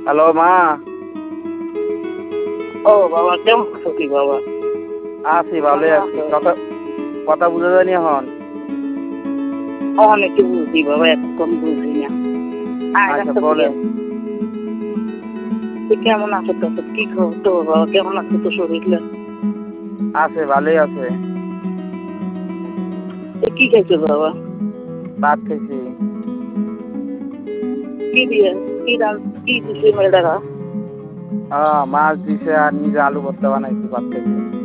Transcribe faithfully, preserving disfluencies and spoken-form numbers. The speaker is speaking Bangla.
হ্যালো মা। ও বাবা, কেমন আছো কি বাবা? আছি ভালোই আছি। কথা কথা বুঝা যায়নি এখন? অনেকে বুঝি বাবা, এখন বুঝি না। আচ্ছা বলেন। কেমন আছো তো? কি খবর তো বাবা? কেমন আছে তো শরীরটা? আছে ভালোই আছে। কি খাইছো বাবা? ভাত খাইছি। কি দিয়ে কি রান কি দিছে মেয়েটারা? হ্যাঁ মাছ দিছে আর নিজে আলু ভর্তা বানাইছি, ভাত খাইছি।